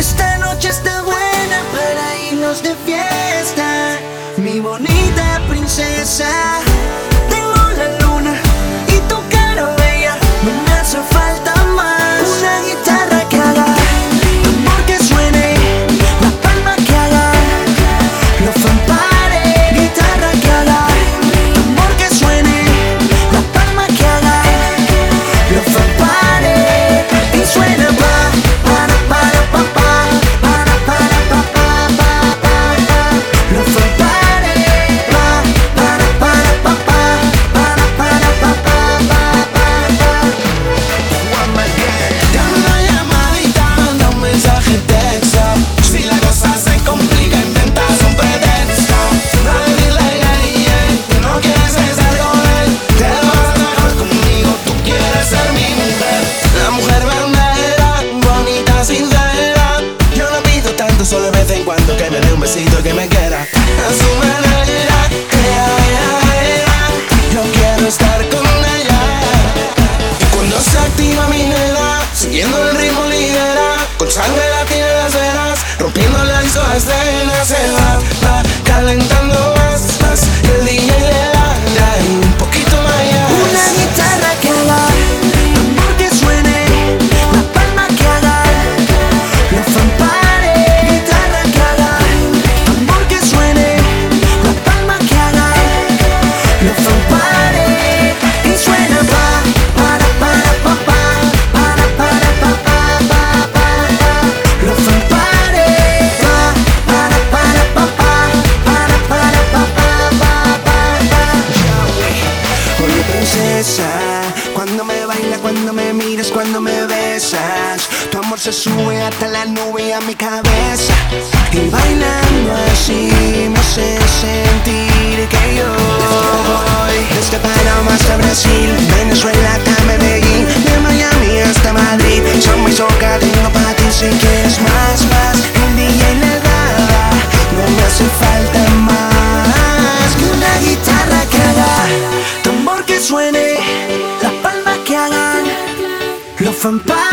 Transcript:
Esta noche está buena para irnos de fiesta, mi bonita princesa. Tengo la luna y tu cara bella, no me hace falta más. Una guitarra que haga amor, que suene la palma, que haga los fanfares. Guitarra que haga amor, que suene la palma, que haga los fanfares. Y suena solo de vez en cuando que me dé un besito y que me quiera a su manera. Yo quiero estar con ella. Y cuando se activa mi nena, siguiendo el ritmo lidera, con sangre latina en las venas, rompiendo la escena. Se va calentando más, y el DJ le da un poquito más allá. Una guitarra que haga amor, que suene la palma, que haga los fanfares. Cuando me bailas, cuando me miras, cuando me besas, tu amor se sube hasta la nube a mi cabeza. Y bailando así me hace sentir que yo voy desde Panamá hasta Brasil, Venezuela hasta Medellín, de Miami hasta Madrid. Son mis ojos, tengo para ti si quieres más. El DJ le da, no me hace falta más que una guitarra que haga tambor, que suene la palma, que hagan los fanfares.